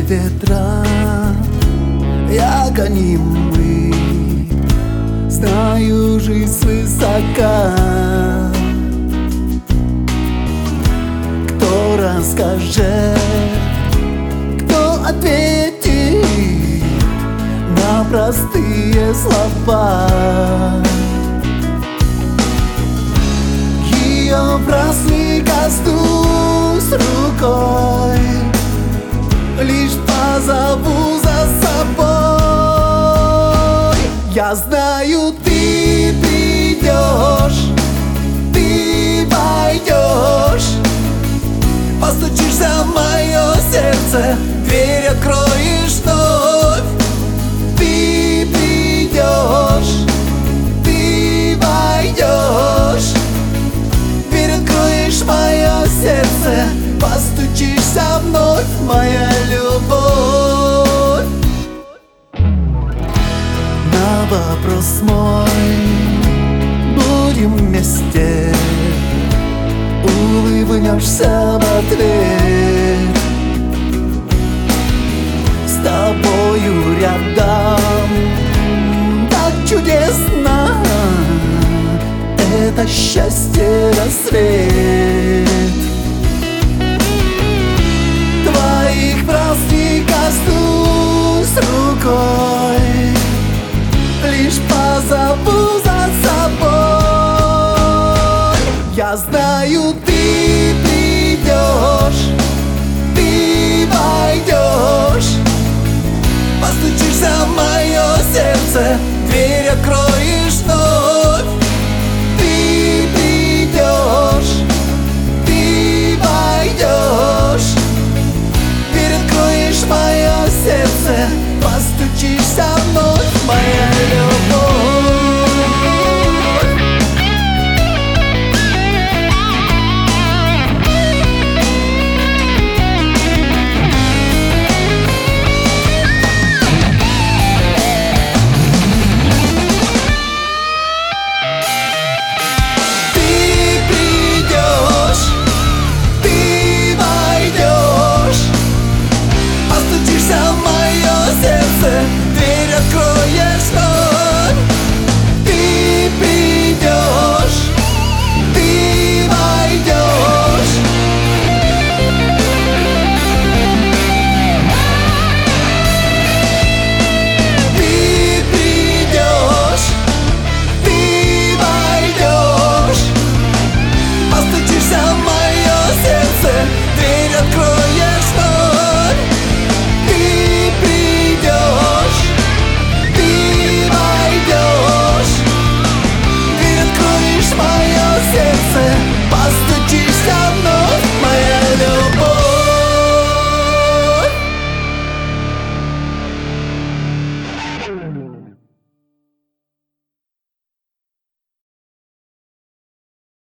ветра, я гонимый, знаю жизнь свысока. Кто расскажет, кто ответит на простые слова? Ее праздник коснусь рукой, лишь позову за собой. Я знаю, ты придешь, ты войдешь, постучишься в мое сердце, дверь откроешь вновь. Ты придешь, ты войдешь, дверь откроешь мое сердце, постучишься вновь, моя любовь. На вопрос мой, будем вместе, улыбнешься в ответ. С тобою рядом так чудесно, это счастье рассвет. Твоих праздник коснусь рукой, лишь позову за собой. Я знаю, ты придешь, ты войдешь, постучишься в мое сердце, дверь откроешь.